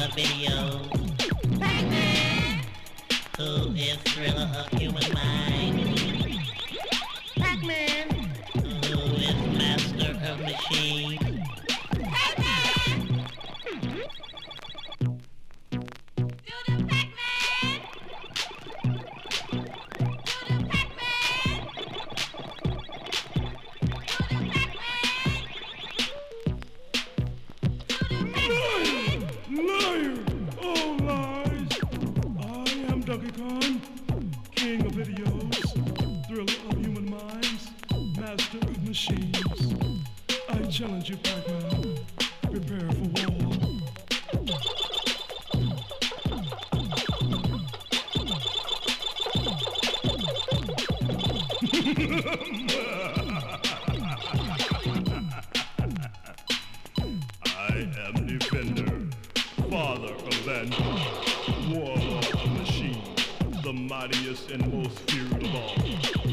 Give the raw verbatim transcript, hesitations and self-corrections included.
of videos. Pac-Man! Who is thriller of human mind? Pac-Man! Who is master of machines? Donkey Kong, king of videos, thriller of human minds, master of machines. I challenge you, Pac-Man. Prepare for war. I am Defender, father of Vengeance, warlord of machines, the mightiest and most feared of all.